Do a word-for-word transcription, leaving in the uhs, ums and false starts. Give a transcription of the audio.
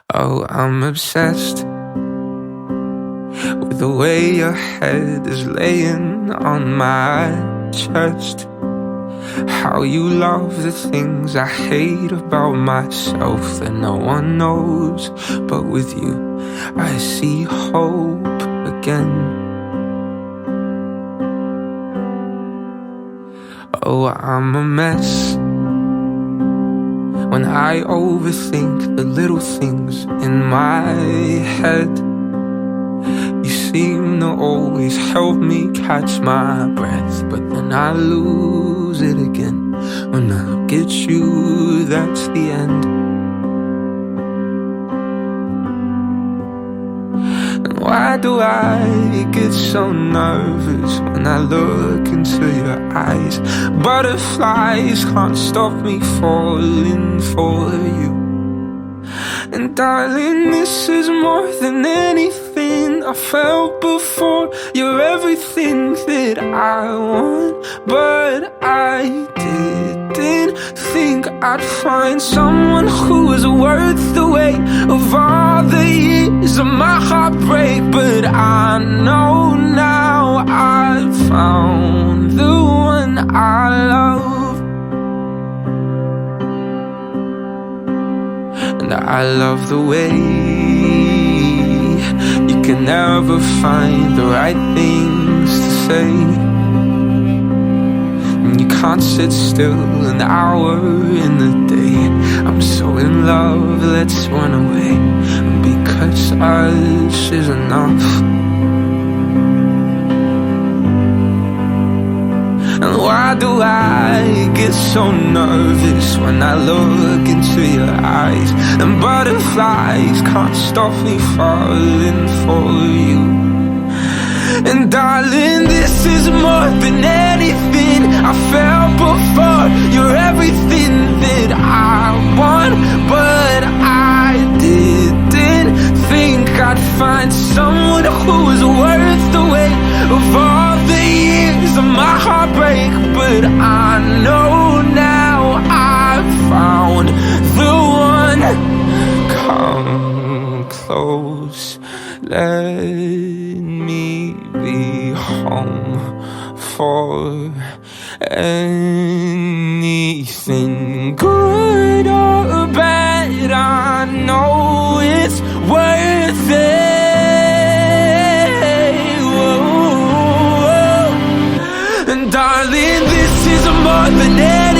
Oh, I'm obsessed with the way your head is laying on my chest. How you love the things I hate about myself that no one knows. But with you, I see hope again. Oh, I'm a mess when I overthink the little things in my head. You seem to always help me catch my breath, but then I lose it again. When I look at you, that's the end. And why do I get so nervous when I look into your eyes? Butterflies can't stop me falling for you. And darling, this is more than anything I felt before. You're everything that I want, but I didn't think I'd find someone who was worth the weight of all the years of my heartbreak. But I know now I've found the one I love. And I love the way you can never find the right things to say. And you can't sit still an hour in the day. I'm so in love, let's run away, because us is enough. And why do I get so nervous when I look into your eyes? And butterflies can't stop me falling for you. And darling, this is more than anything I felt before. You're everything that I want, but I didn't think I'd find someone who was worth the weight of all the years of my heartbreak. But I know now I've found the one. Come close, let me be home for anything good or bad. I know it's worth it. Whoa, whoa. And darling, this is more than ever.